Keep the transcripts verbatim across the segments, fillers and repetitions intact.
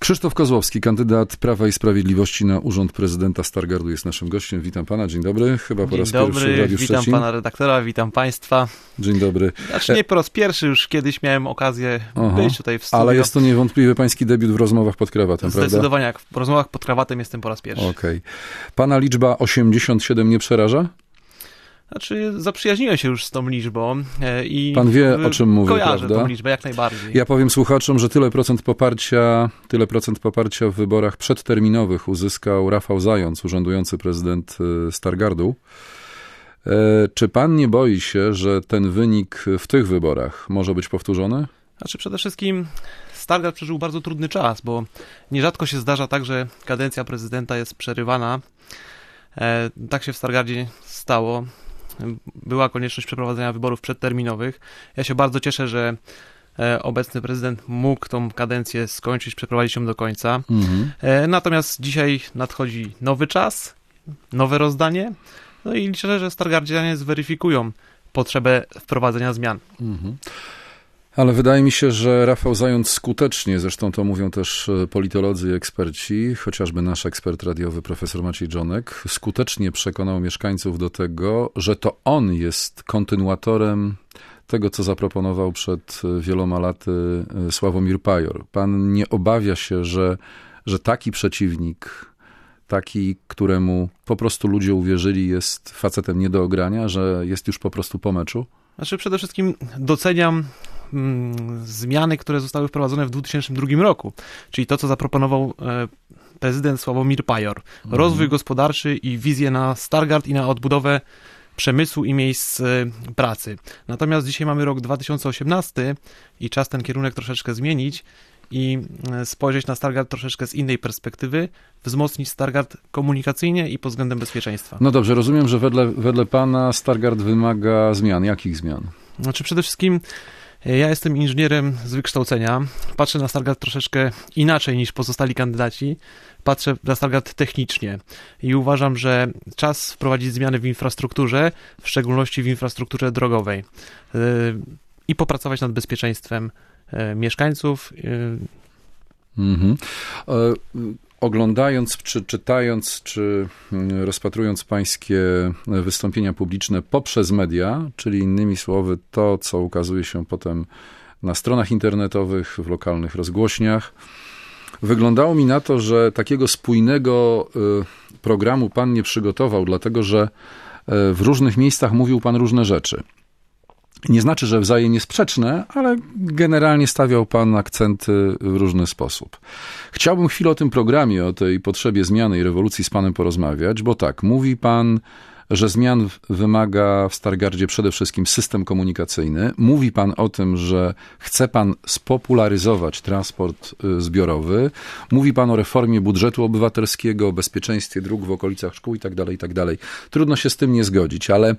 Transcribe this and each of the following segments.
Krzysztof Kozłowski, kandydat Prawa i Sprawiedliwości na urząd prezydenta Stargardu, jest naszym gościem. Witam pana, dzień dobry. Chyba po dzień raz dobry, pierwszy w Radiu witam Szczecin. pana redaktora, witam państwa. Dzień dobry. Znaczy nie po raz pierwszy, już kiedyś miałem okazję Aha, być tutaj w studiu. ale jest to niewątpliwie pański debiut w rozmowach pod krawatem, prawda? Zdecydowanie, jak w rozmowach pod krawatem jestem po raz pierwszy. Okej. Okay. Pana liczba osiemdziesiąt siedem nie przeraża? Znaczy, zaprzyjaźniłem się już z tą liczbą e, i... Pan wie, o czym mówię, kojarzę prawda? tą liczbę, jak najbardziej. Ja powiem słuchaczom, że tyle procent poparcia, tyle procent poparcia w wyborach przedterminowych uzyskał Rafał Zając, urzędujący prezydent Stargardu. E, czy pan nie boi się, że ten wynik w tych wyborach może być powtórzony? Znaczy, przede wszystkim Stargard przeżył bardzo trudny czas, bo nierzadko się zdarza tak, że kadencja prezydenta jest przerywana. E, tak się w Stargardzie stało. Była konieczność przeprowadzenia wyborów przedterminowych. Ja się bardzo cieszę, że obecny prezydent mógł tą kadencję skończyć, przeprowadzić ją do końca. Mhm. Natomiast dzisiaj nadchodzi nowy czas, nowe rozdanie, no i liczę, że stargardzianie zweryfikują potrzebę wprowadzenia zmian. Mhm. Ale wydaje mi się, że Rafał Zając skutecznie, zresztą to mówią też politolodzy i eksperci, chociażby nasz ekspert radiowy profesor Maciej Dżonek, skutecznie przekonał mieszkańców do tego, że to on jest kontynuatorem tego, co zaproponował przed wieloma laty Sławomir Pajor. Pan nie obawia się, że, że taki przeciwnik, taki, któremu po prostu ludzie uwierzyli, jest facetem nie do ogrania, że jest już po prostu po meczu? Znaczy, przede wszystkim doceniam zmiany, które zostały wprowadzone w dwa tysiące drugim roku, czyli to, co zaproponował prezydent Sławomir Pajor. Mhm. Rozwój gospodarczy i wizję na Stargard i na odbudowę przemysłu i miejsc pracy. Natomiast dzisiaj mamy rok dwa tysiące osiemnasty i czas ten kierunek troszeczkę zmienić i spojrzeć na Stargard troszeczkę z innej perspektywy, wzmocnić Stargard komunikacyjnie i pod względem bezpieczeństwa. No dobrze, rozumiem, że wedle, wedle pana Stargard wymaga zmian. Jakich zmian? Znaczy przede wszystkim ja jestem inżynierem z wykształcenia. Patrzę na Stargard troszeczkę inaczej niż pozostali kandydaci. Patrzę na Stargard technicznie i uważam, że czas wprowadzić zmiany w infrastrukturze, w szczególności w infrastrukturze drogowej i popracować nad bezpieczeństwem mieszkańców. Mhm. Oglądając, czy czytając, czy rozpatrując pańskie wystąpienia publiczne poprzez media, czyli innymi słowy to, co ukazuje się potem na stronach internetowych, w lokalnych rozgłośniach, wyglądało mi na to, że takiego spójnego programu pan nie przygotował, dlatego że w różnych miejscach mówił pan różne rzeczy. Nie znaczy, że wzajemnie sprzeczne, ale generalnie stawiał pan akcenty w różny sposób. Chciałbym chwilę o tym programie, o tej potrzebie zmiany i rewolucji z panem porozmawiać, bo tak, mówi pan, że zmian wymaga w Stargardzie przede wszystkim system komunikacyjny. Mówi pan o tym, że chce pan spopularyzować transport zbiorowy. Mówi pan o reformie budżetu obywatelskiego, o bezpieczeństwie dróg w okolicach szkół i tak dalej, i tak dalej. Trudno się z tym nie zgodzić, ale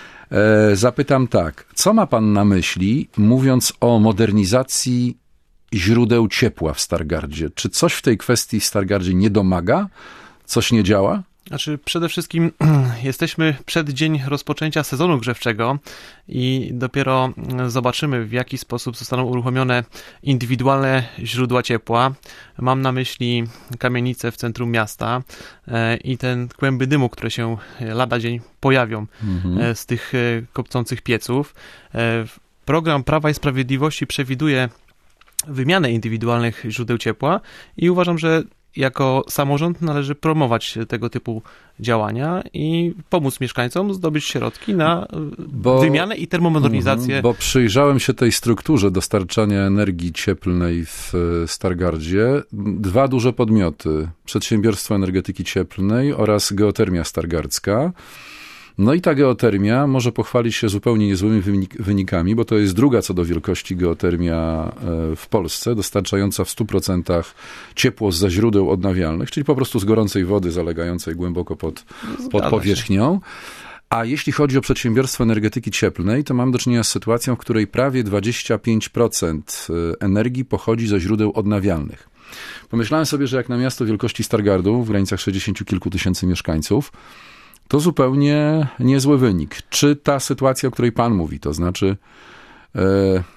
zapytam tak, co ma pan na myśli, mówiąc o modernizacji źródeł ciepła w Stargardzie? Czy coś w tej kwestii w Stargardzie nie domaga? Coś nie działa? Znaczy, przede wszystkim jesteśmy przed dzień rozpoczęcia sezonu grzewczego i dopiero zobaczymy, w jaki sposób zostaną uruchomione indywidualne źródła ciepła. Mam na myśli kamienice w centrum miasta i ten kłęby dymu, które się lada dzień pojawią mhm. z tych kopcących pieców. Program Prawa i Sprawiedliwości przewiduje wymianę indywidualnych źródeł ciepła i uważam, że jako samorząd należy promować tego typu działania i pomóc mieszkańcom zdobyć środki na bo, wymianę i termomodernizację. Bo przyjrzałem się tej strukturze dostarczania energii cieplnej w Stargardzie. Dwa duże podmioty. Przedsiębiorstwo Energetyki Cieplnej oraz Geotermia Stargardzka. No i ta geotermia może pochwalić się zupełnie niezłymi wynikami, bo to jest druga co do wielkości geotermia w Polsce, dostarczająca w stu procentach ciepło zza źródeł odnawialnych, czyli po prostu z gorącej wody zalegającej głęboko pod, pod powierzchnią. A jeśli chodzi o przedsiębiorstwo energetyki cieplnej, to mam do czynienia z sytuacją, w której prawie dwadzieścia pięć procent energii pochodzi ze źródeł odnawialnych. Pomyślałem sobie, że jak na miasto wielkości Stargardu, w granicach sześćdziesięciu kilku tysięcy mieszkańców, to zupełnie niezły wynik. Czy ta sytuacja, o której pan mówi, to znaczy e,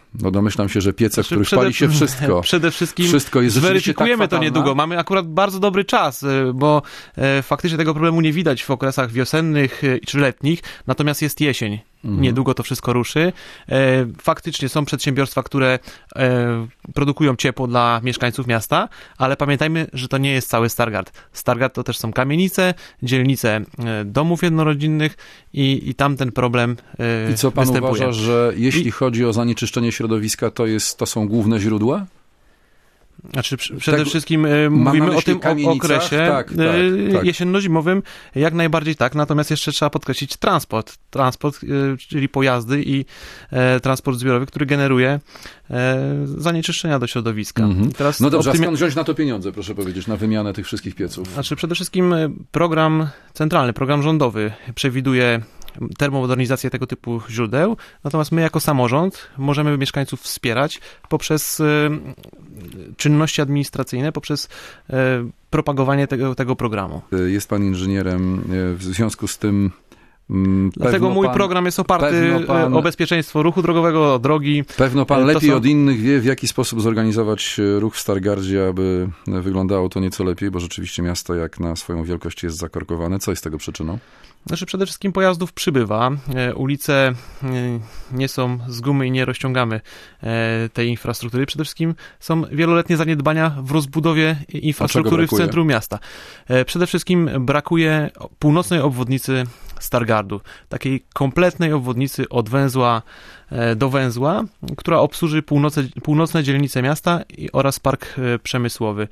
No domyślam się, że piece, Znaczy, w których przede, pali się wszystko. Przede wszystkim wszystko jest zweryfikujemy tak to niedługo. Mamy akurat bardzo dobry czas, bo e, faktycznie tego problemu nie widać w okresach wiosennych e, czy letnich, natomiast jest jesień. Mhm. Niedługo to wszystko ruszy. E, faktycznie są przedsiębiorstwa, które e, produkują ciepło dla mieszkańców miasta, ale pamiętajmy, że to nie jest cały Stargard. Stargard to też są kamienice, dzielnice e, domów jednorodzinnych i, i tam ten problem e, I co pan występuje. uważa, że jeśli I... chodzi o zanieczyszczenie środowiska, to, jest, to są główne źródła? Znaczy przede tak, wszystkim e, mówimy o tym o okresie tak, tak, e, tak. jesienno-zimowym, jak najbardziej tak, natomiast jeszcze trzeba podkreślić transport. Transport, e, czyli pojazdy i e, transport zbiorowy, który generuje e, zanieczyszczenia do środowiska. Mhm. Teraz no dobrze, optymi... a skąd wziąć na to pieniądze, proszę powiedzieć, na wymianę tych wszystkich pieców? Znaczy przede wszystkim program centralny, program rządowy przewiduje termomodernizację tego typu źródeł, natomiast my jako samorząd możemy mieszkańców wspierać poprzez e, czynności administracyjne, poprzez e, propagowanie tego, tego programu. Jest pan inżynierem, w związku z tym Dlatego mój pan, program jest oparty pan, o bezpieczeństwo ruchu drogowego, o drogi. Pewno pan lepiej są... od innych wie, w jaki sposób zorganizować ruch w Stargardzie, aby wyglądało to nieco lepiej, bo rzeczywiście miasto jak na swoją wielkość jest zakorkowane. Co jest tego przyczyną? Znaczy przede wszystkim pojazdów przybywa. Ulice nie są z gumy i nie rozciągamy tej infrastruktury. Przede wszystkim są wieloletnie zaniedbania w rozbudowie infrastruktury w centrum miasta. Przede wszystkim brakuje północnej obwodnicy Stargardu, takiej kompletnej obwodnicy od węzła do węzła, która obsłuży północe, północne dzielnice miasta i, oraz park przemysłowy.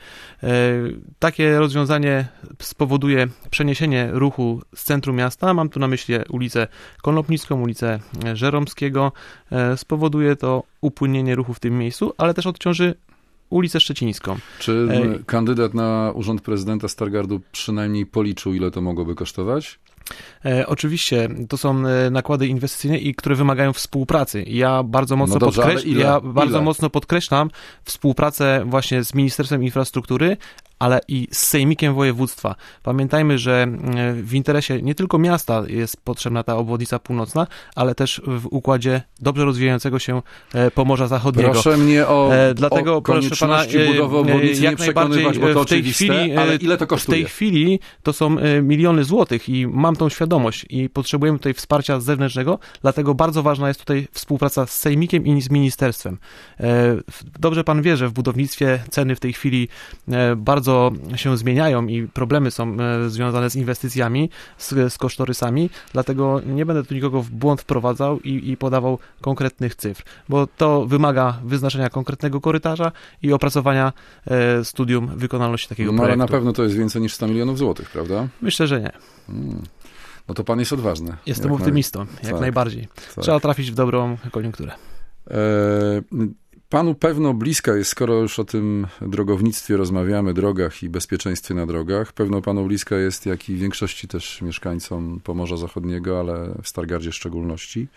Takie rozwiązanie spowoduje przeniesienie ruchu z centrum miasta, mam tu na myśli ulicę Konopnicką, ulicę Żeromskiego, spowoduje to upłynnienie ruchu w tym miejscu, ale też odciąży ulicę Szczecińską. Czy Ej. kandydat na urząd prezydenta Stargardu przynajmniej policzył, ile to mogłoby kosztować? E, oczywiście, to są nakłady inwestycyjne i które wymagają współpracy. Ja bardzo mocno, no dobrze, podkreś- ile? ja bardzo ile? mocno podkreślam współpracę właśnie z Ministerstwem Infrastruktury, ale i z Sejmikiem Województwa. Pamiętajmy, że w interesie nie tylko miasta jest potrzebna ta obwodnica północna, ale też w układzie dobrze rozwijającego się Pomorza Zachodniego. Proszę mnie o, e, Dlatego, o proszę pana, budowy obwodnicy jak nie przekonywać, bo to w tej oczywiste, chwili, ale ile to kosztuje? W tej chwili to są miliony złotych i mam tą świadomość i potrzebujemy tutaj wsparcia zewnętrznego, dlatego bardzo ważna jest tutaj współpraca z Sejmikiem i z ministerstwem. Dobrze pan wie, że w budownictwie ceny w tej chwili bardzo się zmieniają i problemy są związane z inwestycjami, z, z kosztorysami, dlatego nie będę tu nikogo w błąd wprowadzał i, i podawał konkretnych cyfr, bo to wymaga wyznaczenia konkretnego korytarza i opracowania e, studium wykonalności takiego no, projektu. Ale na pewno to jest więcej niż sto milionów złotych, prawda? Myślę, że nie. Hmm. No to pan jest odważny. Jestem optymistą, naj... jak tak, najbardziej. Tak. Trzeba trafić w dobrą koniunkturę. E... Panu pewno bliska jest, skoro już o tym drogownictwie rozmawiamy, drogach i bezpieczeństwie na drogach, pewno panu bliska jest, jak i większości też mieszkańcom Pomorza Zachodniego, ale w Stargardzie w szczególności.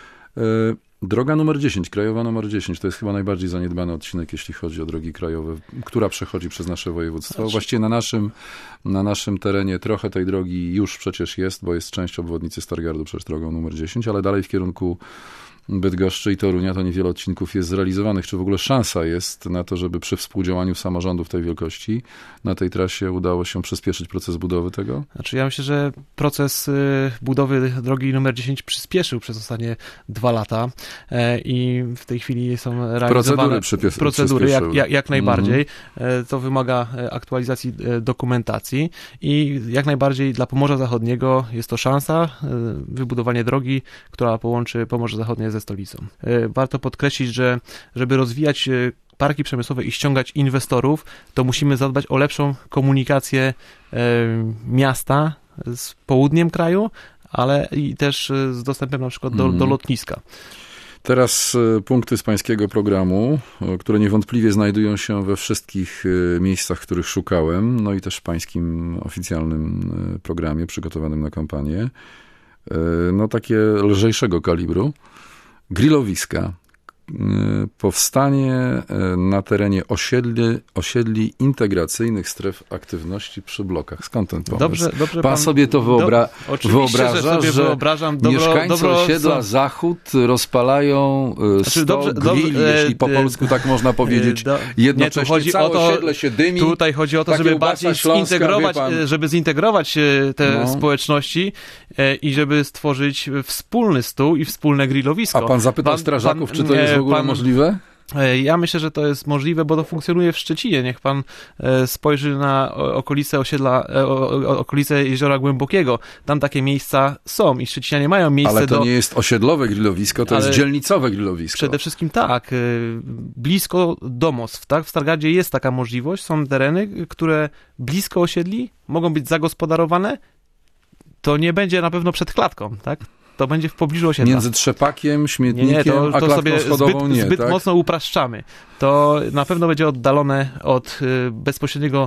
Droga numer dziesięć, krajowa numer dziesięć, to jest chyba najbardziej zaniedbany odcinek, jeśli chodzi o drogi krajowe, która przechodzi przez nasze województwo. Znaczy... Właściwie na naszym, na naszym terenie trochę tej drogi już przecież jest, bo jest część obwodnicy Stargardu przez drogą numer dziesięć, ale dalej w kierunku Bydgoszczy i Torunia to niewiele odcinków jest zrealizowanych. Czy w ogóle szansa jest na to, żeby przy współdziałaniu samorządów tej wielkości na tej trasie udało się przyspieszyć proces budowy tego? Znaczy ja myślę, że proces budowy drogi numer dziesięć przyspieszył przez ostatnie dwa lata i w tej chwili są realizowane procedury, procedury jak, jak, jak najbardziej. Mm-hmm. To wymaga aktualizacji dokumentacji i jak najbardziej dla Pomorza Zachodniego jest to szansa, wybudowanie drogi, która połączy Pomorze Zachodnie ze stolicą. Warto podkreślić, że żeby rozwijać parki przemysłowe i ściągać inwestorów, to musimy zadbać o lepszą komunikację miasta z południem kraju, ale i też z dostępem na przykład do, mm. do lotniska. Teraz punkty z pańskiego programu, które niewątpliwie znajdują się we wszystkich miejscach, których szukałem, no i też w pańskim oficjalnym programie przygotowanym na kampanię. No takie lżejszego kalibru. Grillowiska. powstanie na terenie osiedli, osiedli integracyjnych stref aktywności przy blokach. Skąd ten pomysł? Dobrze, dobrze pan, pan sobie to wyobra- do, wyobraża, że, sobie że wyobrażam dobro, mieszkańcy dobro, osiedla co? Zachód rozpalają Znaczy, sto dobrze, grilli, dobrze, jeśli po e, polsku tak można powiedzieć, do, jednocześnie. nie, tu chodzi całe o to, osiedle się dymi. Tutaj chodzi o to, żeby bardziej Śląska, zintegrować, żeby zintegrować te no. społeczności i żeby stworzyć wspólny stół i wspólne grillowisko. A pan zapytał pan, strażaków, pan, czy to jest w ogóle pan, możliwe? Ja myślę, że to jest możliwe, bo to funkcjonuje w Szczecinie. Niech pan spojrzy na okolice osiedla, okolice Jeziora Głębokiego. Tam takie miejsca są i Szczecinianie mają miejsce do... Ale to do... nie jest osiedlowe grillowisko, to Ale jest dzielnicowe grillowisko. Przede wszystkim tak. Blisko domostw, tak? W Stargardzie jest taka możliwość. Są tereny, które blisko osiedli mogą być zagospodarowane. To nie będzie na pewno przed klatką, tak? To będzie w pobliżu osiedla. Między trzepakiem, śmietnikiem, nie, nie, to, a to klatką sobie schodową zbyt, nie, zbyt tak? mocno upraszczamy. To na pewno będzie oddalone od y, bezpośredniego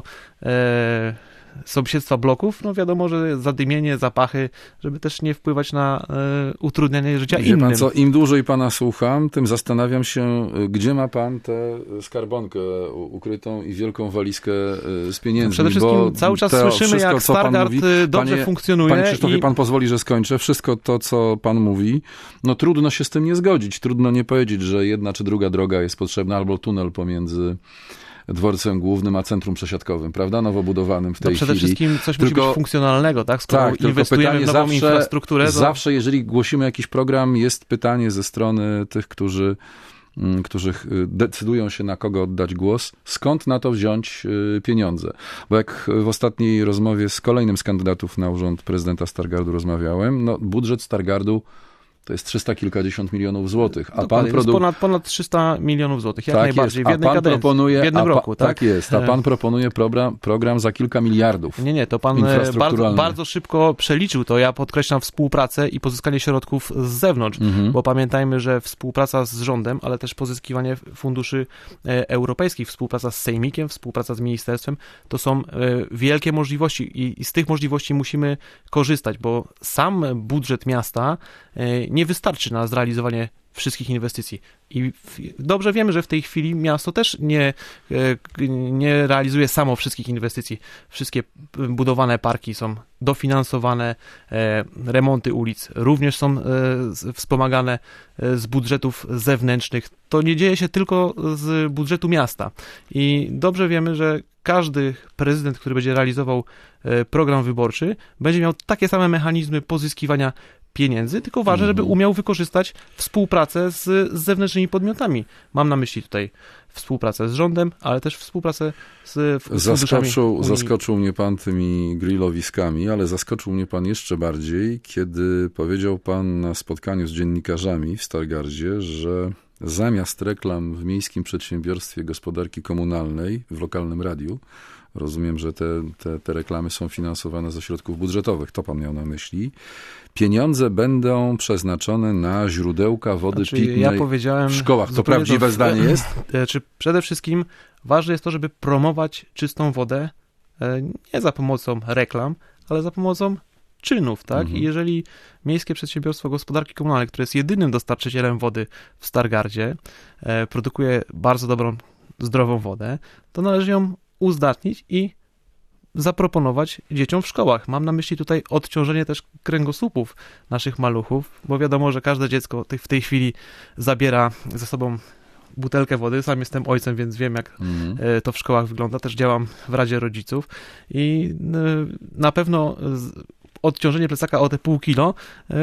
e, sąsiedztwa bloków. No wiadomo, że zadymienie, zapachy, żeby też nie wpływać na e, utrudnianie życia Wie innym. pan co, im dłużej pana słucham, tym zastanawiam się, gdzie ma pan tę skarbonkę ukrytą i wielką walizkę z pieniędzmi. Przede wszystkim bo cały czas to słyszymy, wszystko, jak co pan Stargard mówi, dobrze panie, funkcjonuje. Panie Krzysztofie, i... pan pozwoli, że skończę. Wszystko to, co pan mówi, no trudno się z tym nie zgodzić. Trudno nie powiedzieć, że jedna czy druga droga jest potrzebna, albo tunel pomiędzy dworcem głównym, a centrum przesiadkowym, prawda? Nowo budowanym w tej no przede chwili. wszystkim coś tylko, musi być funkcjonalnego, tak? Skoro tak, inwestujemy w nową zawsze, infrastrukturę. To... Zawsze, jeżeli głosimy jakiś program, jest pytanie ze strony tych, którzy, którzy decydują się, na kogo oddać głos, skąd na to wziąć pieniądze. Bo jak w ostatniej rozmowie z kolejnym z kandydatów na urząd prezydenta Stargardu rozmawiałem, no budżet Stargardu to jest trzysta kilkadziesiąt milionów złotych. A pan produ... ponad, ponad trzysta milionów złotych, jak tak najbardziej, jest. w jednej a pan kadencji, proponuje, w jednym a pa... roku. Tak? tak jest, a pan proponuje program, program za kilka miliardów. Nie, nie, to pan bardzo, bardzo szybko przeliczył to. Ja podkreślam współpracę i pozyskanie środków z zewnątrz, mhm. bo pamiętajmy, że współpraca z rządem, ale też pozyskiwanie funduszy europejskich, współpraca z Sejmikiem, współpraca z ministerstwem, to są wielkie możliwości i, i z tych możliwości musimy korzystać, bo sam budżet miasta nie wystarczy na zrealizowanie wszystkich inwestycji. I dobrze wiemy, że w tej chwili miasto też nie, nie realizuje samo wszystkich inwestycji. Wszystkie budowane parki są dofinansowane, remonty ulic również są wspomagane z budżetów zewnętrznych. To nie dzieje się tylko z budżetu miasta. I dobrze wiemy, że każdy prezydent, który będzie realizował program wyborczy, będzie miał takie same mechanizmy pozyskiwania pieniędzy, tylko ważne, żeby umiał wykorzystać współpracę z, z zewnętrznymi podmiotami. Mam na myśli tutaj współpracę z rządem, ale też współpracę z, z zaskoczył, zaskoczył mnie pan tymi grillowiskami, ale zaskoczył mnie pan jeszcze bardziej, kiedy powiedział pan na spotkaniu z dziennikarzami w Stargardzie, że zamiast reklam w Miejskim Przedsiębiorstwie Gospodarki Komunalnej w lokalnym radiu, rozumiem, że te, te, te reklamy są finansowane ze środków budżetowych, to pan miał na myśli, pieniądze będą przeznaczone na źródełka wody znaczy, pitnej ja powiedziałem, w szkołach. To prawdziwe to, zdanie jest? Czy przede wszystkim ważne jest to, żeby promować czystą wodę nie za pomocą reklam, ale za pomocą czynów, tak? Mhm. I jeżeli Miejskie Przedsiębiorstwo Gospodarki Komunalnej, które jest jedynym dostarczycielem wody w Stargardzie, e, produkuje bardzo dobrą, zdrową wodę, to należy ją uzdatnić i zaproponować dzieciom w szkołach. Mam na myśli tutaj odciążenie też kręgosłupów naszych maluchów, bo wiadomo, że każde dziecko w tej chwili zabiera ze sobą butelkę wody. Sam jestem ojcem, więc wiem, jak mm. to w szkołach wygląda. Też działam w Radzie Rodziców i na pewno odciążenie plecaka o te pół kilo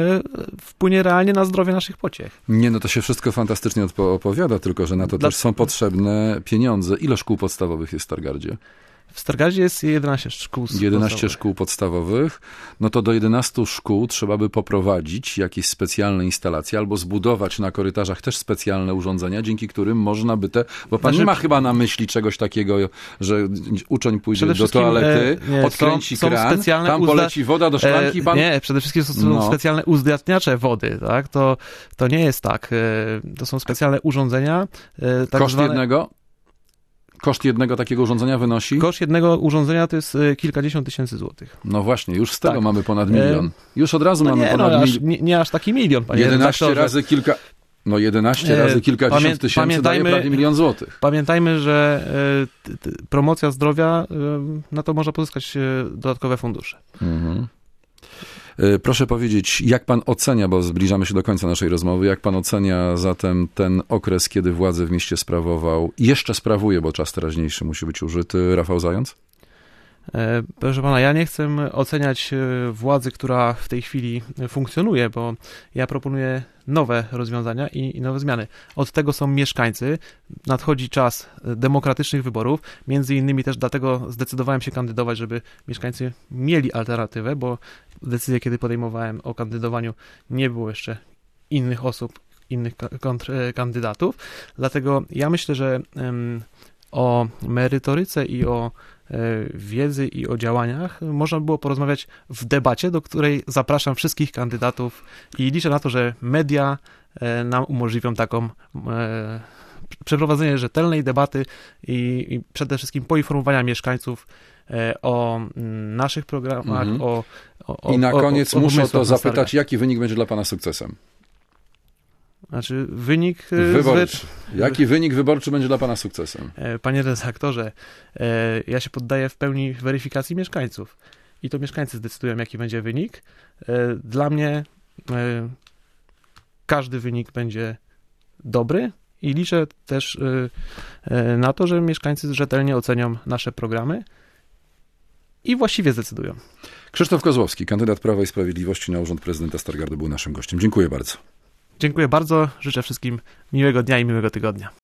wpłynie realnie na zdrowie naszych pociech. Nie, no to się wszystko fantastycznie opowiada, tylko że na to Dla... też są potrzebne pieniądze. Ile szkół podstawowych jest w Stargardzie? W Stargardzie jest jedenaście szkół jedenaście podstawowych. szkół podstawowych. No to do jedenastu szkół trzeba by poprowadzić jakieś specjalne instalacje albo zbudować na korytarzach też specjalne urządzenia, dzięki którym można by te... Bo pan znaczy... nie ma chyba na myśli czegoś takiego, że uczeń pójdzie do toalety, e, nie, odkręci są, kran, są tam uzda... poleci woda do szklanki i pan... Nie, przede wszystkim są, są no. specjalne uzdatniacze wody, tak? To, to nie jest tak. To są specjalne urządzenia. Tak Koszt zwane... jednego? Koszt jednego takiego urządzenia wynosi? Koszt jednego urządzenia to jest kilkadziesiąt tysięcy złotych. No właśnie, już z tego tak. mamy ponad milion. Już od razu no mamy nie, ponad no, milion. Aż, nie, nie aż taki milion, panie jedenaście razy kilka... No jedenaście razy kilkadziesiąt Pamię- tysięcy daje prawie milion złotych. Pamiętajmy, że y, t, t, promocja zdrowia, y, na to można pozyskać y, dodatkowe fundusze. Mhm. Proszę powiedzieć, jak pan ocenia, bo zbliżamy się do końca naszej rozmowy, jak pan ocenia zatem ten okres, kiedy władzę w mieście sprawował, jeszcze sprawuje, bo czas teraźniejszy musi być użyty, Rafał Zając? Proszę pana, ja nie chcę oceniać władzy, która w tej chwili funkcjonuje, bo ja proponuję nowe rozwiązania i, i nowe zmiany. Od tego są mieszkańcy. Nadchodzi czas demokratycznych wyborów. Między innymi też dlatego zdecydowałem się kandydować, żeby mieszkańcy mieli alternatywę, bo decyzję, kiedy podejmowałem o kandydowaniu, nie było jeszcze innych osób, innych kontr- kandydatów. Dlatego ja myślę, że um, o merytoryce i o wiedzy i o działaniach można było porozmawiać w debacie, do której zapraszam wszystkich kandydatów i liczę na to, że media nam umożliwią taką e, przeprowadzenie rzetelnej debaty i, i przede wszystkim poinformowania mieszkańców e, o naszych programach, mm-hmm. o, o I na o, koniec o, o muszę to zapytać, stargach. jaki wynik będzie dla pana sukcesem? Znaczy wynik wyborczy. Zwy... Jaki wynik wyborczy będzie dla pana sukcesem? Panie redaktorze, ja się poddaję w pełni weryfikacji mieszkańców i to mieszkańcy zdecydują, jaki będzie wynik. Dla mnie każdy wynik będzie dobry i liczę też na to, że mieszkańcy rzetelnie ocenią nasze programy i właściwie zdecydują. Krzysztof Kozłowski, kandydat Prawa i Sprawiedliwości na urząd prezydenta Stargardu, był naszym gościem. Dziękuję bardzo. Dziękuję bardzo, życzę wszystkim miłego dnia i miłego tygodnia.